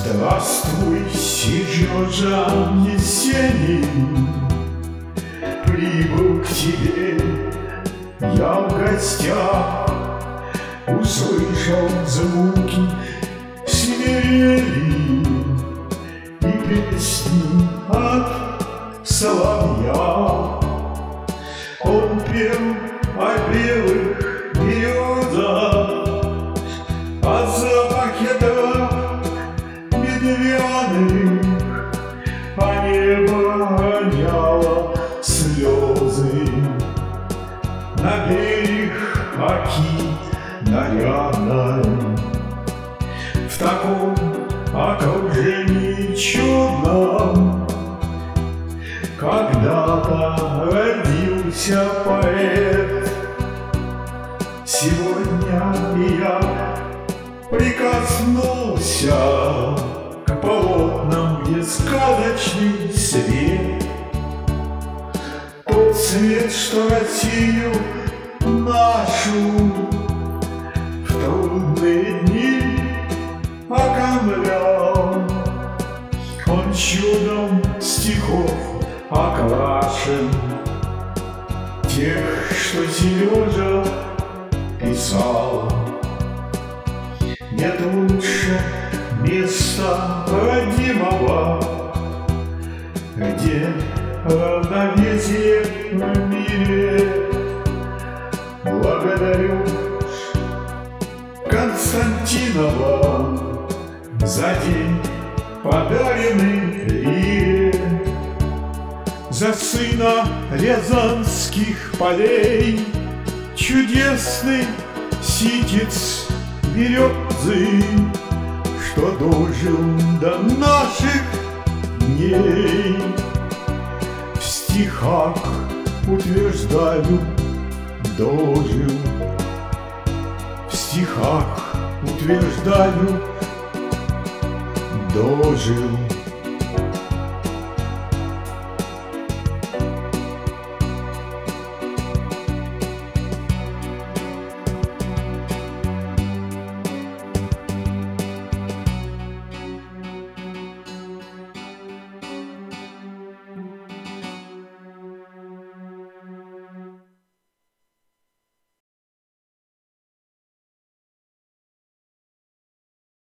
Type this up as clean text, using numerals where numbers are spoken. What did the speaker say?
Здравствуй, Сережа Есенин, прибыл к тебе я в гостях, услышал звуки свирели и песни от соловья. Он пел о белых березах, о запахе трав медвяных, а небо роняло слезы на берег оки нарядной. В таком окружении чудном когда-то родился поэт. Сегодня я прикоснулся к полотнам, где сказочный свет, тот свет, что Россию нашу в трудные дни окомлял. Он чудом стихов окрашен, тех, что Сережа писал. Нет лучше места родимого, где равновесие в мире. Благодарю Константинова за день, подаренный лире, за сына рязанских полей, чудесный ситец березы, что дожил до наших дней. В стихах утверждаю, дожил. В стихах утверждаю, дожил.